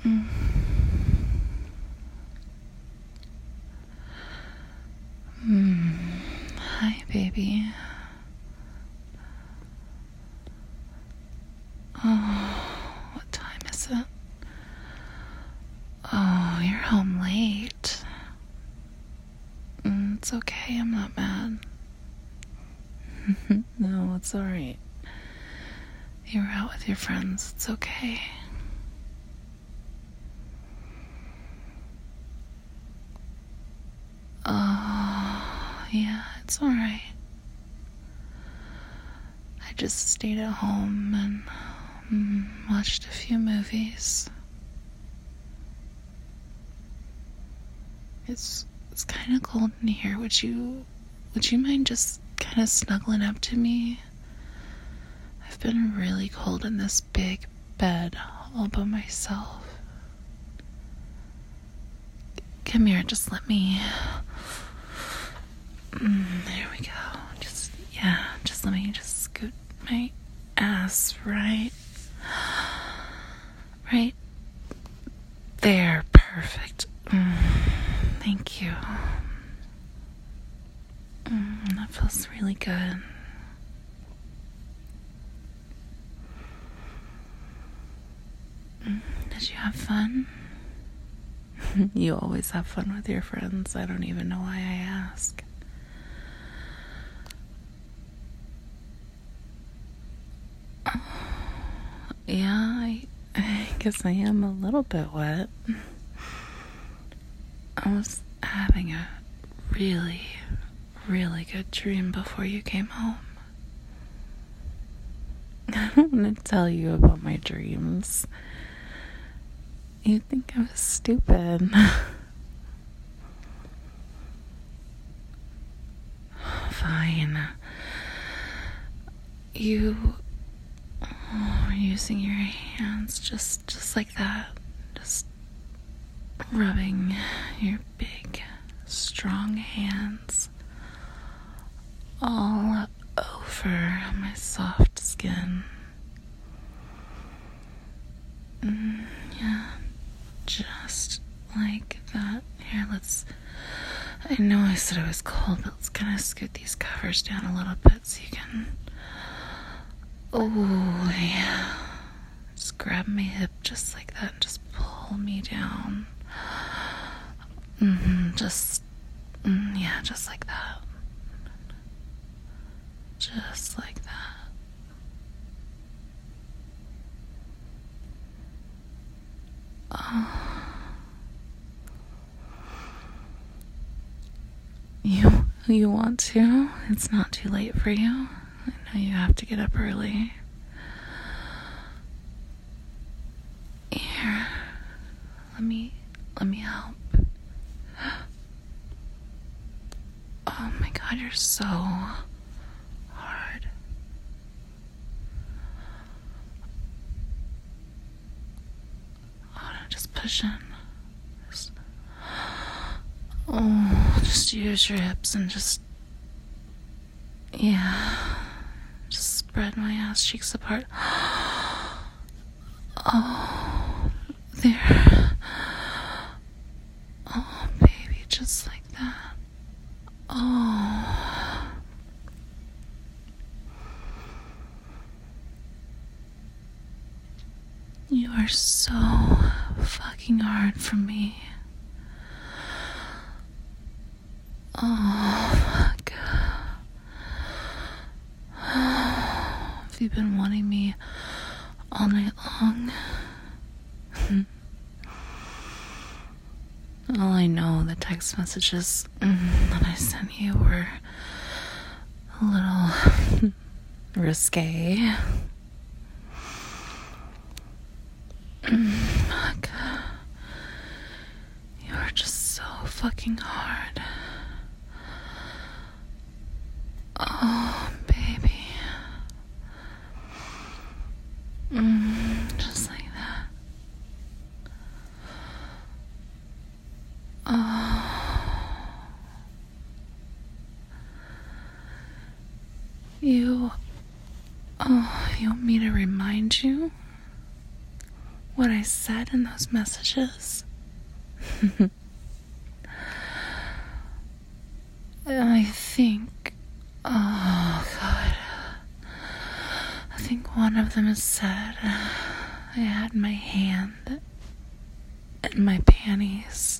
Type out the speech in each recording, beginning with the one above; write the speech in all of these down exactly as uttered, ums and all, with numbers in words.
Mm. Mm. Hi, baby. Oh, what time is it? Oh, you're home late. Mm, it's okay, I'm not mad. No, it's alright. You were out with your friends, it's okay. Oh, yeah, it's alright. I just stayed at home and mm, watched a few movies. It's it's kind of cold in here. Would you would you mind just kind of snuggling up to me? I've been really cold in this big bed all by myself. Come here, just let me. Mm, there we go. Just yeah, just let me just scoot my ass right, right there. Perfect. Mm, thank you. Mm, that feels really good. Mm, did you have fun? You always have fun with your friends. I don't even know why I ask. Yeah, I, I guess I am a little bit wet. I was having a really, really good dream before you came home. I don't want to tell you about my dreams. You'd think I was stupid. Fine. You are using your hands just, just like that. Just rubbing your big, strong hands all over my soft skin. Mm, yeah, just like that. Here, let's... I know I said it was cold, but let's kind of scoot these covers down a little bit so you can... Oh, yeah. Just grab my hip just like that and just pull me down. Mm-hmm, just... Mm, yeah, just like that. Just like that. Oh. You, you want to? It's not too late for you. I know you have to get up early. Here, let me, let me help. Oh my God, you're so hard. Oh, no, just push in. Just, oh, just use your hips and just, yeah, just spread my ass cheeks apart. Oh, there. Oh, baby, just like that. Oh. You are so fucking hard for me. Oh, fuck. Have you been wanting me all night long? All I know, the text messages that I sent you were a little risque. Fuck. You are just so fucking hard. Oh, baby. Mm, just like that. Oh. You... Oh, you want me to remind you? what I said in those messages? I think, oh God, I think one of them said I had my hand in my panties,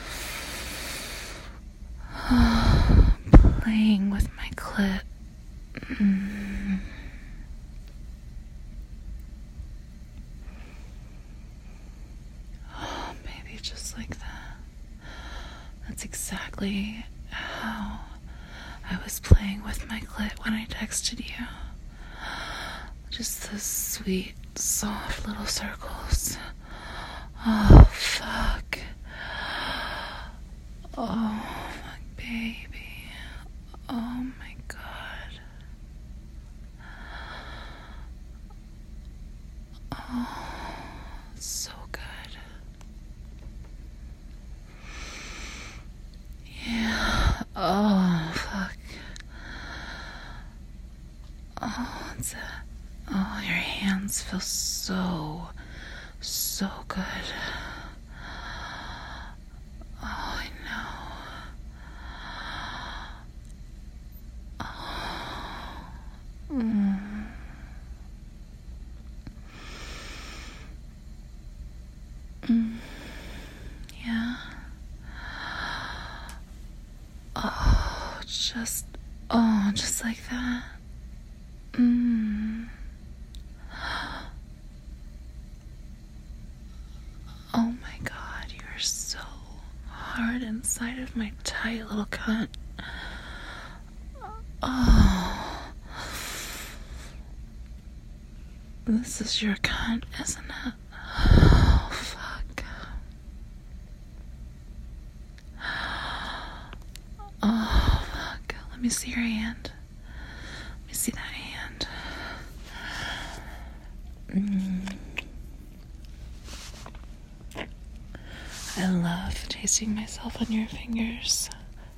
playing with my clit. Mm. Oh, baby, just like that. That's exactly how I was playing with my clit when I texted you. Just those sweet, soft little circles. Oh, fuck. Oh, my baby. Oh, my God. Oh, so good. Yeah. Oh, fuck. Oh, it's a... Oh, your hands feel so, so good. Oh, I know. Oh. Mm. Mm. Yeah. Oh, just, oh, just like that. Mm. Oh my God, you are so hard inside of my tight little cunt. Oh. This is your cunt, isn't it? Oh, fuck. Oh, fuck. Let me see your hand. Let me see that hand. Mm. I love tasting myself on your fingers.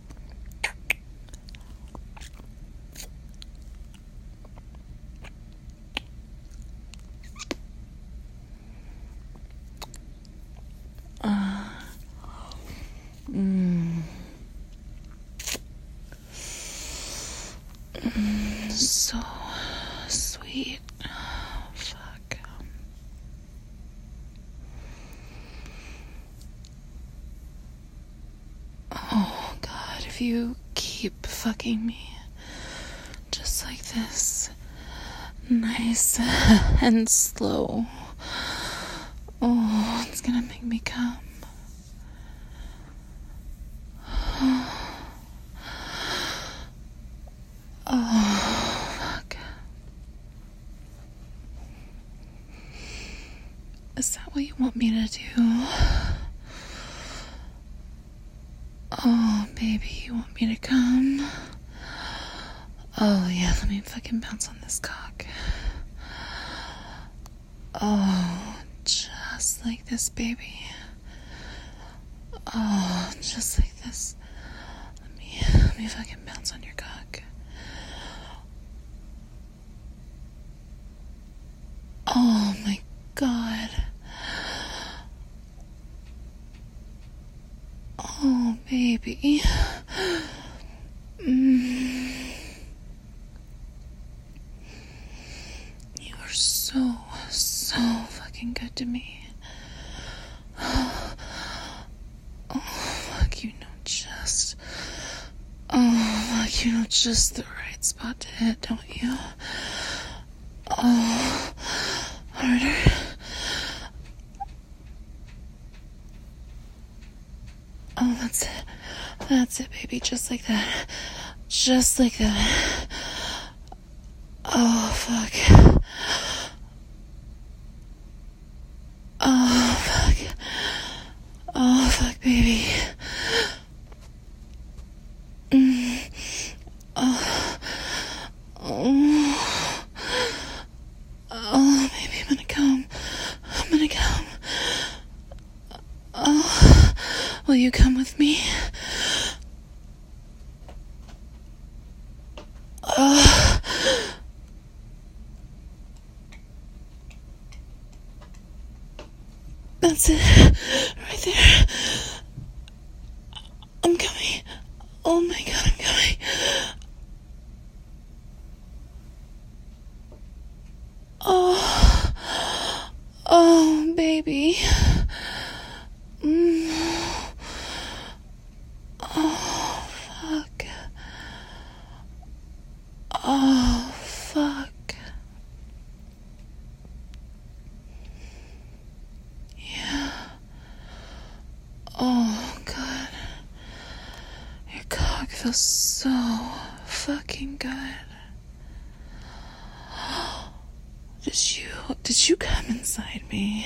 Uh, mm. Mm, so sweet. Oh, fuck. Oh, God, if you keep fucking me just like this, nice and slow, oh, it's gonna make me come. Oh, fuck. Is that what you want me to do? Oh, baby, you want me to come? Oh, yeah, let me fucking bounce on this cock. Oh, just like this, baby. Oh, just like this. Let me, let me fucking bounce on your cock. Oh, my God. Oh, baby. Mm. You are so, so fucking good to me. Oh, fuck, you know just... Oh, fuck, you know just the right spot to hit, don't you? Oh, harder. Oh, that's it. That's it, baby. Just like that. Just like that. Oh, fuck. Oh, fuck. Oh, fuck, baby. Mm. Oh. Oh. Oh, baby, I'm gonna come. I'm gonna come. Oh. Will you come with me? Oh. That's it. Right there. I'm coming. Oh my god, I'm coming. Oh. Oh, baby. Mm. Oh, fuck. Oh, fuck. Yeah. Oh, God. Your cock feels so fucking good. Did you, did you come inside me?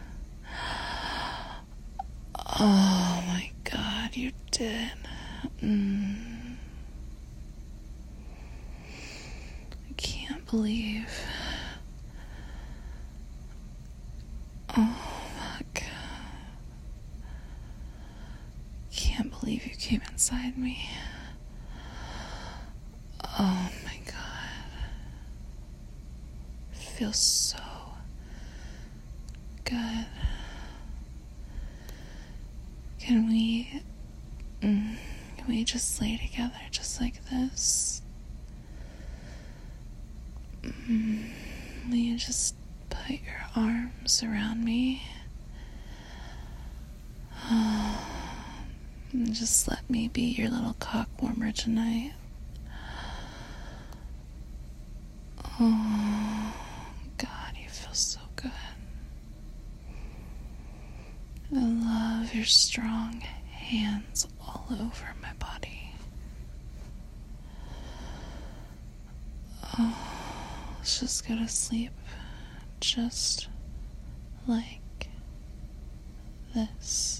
Oh my god, you did. Mm. I can't believe. Oh fuck. Can't believe you came inside me. Oh my god. Feels so good. Can we, mm, can we just lay together just like this? Mm, will you just put your arms around me? Oh, and just let me be your little cock warmer tonight. Oh, God, you feel so good. I love your strong hands all over my body. Oh, let's just go to sleep just like this.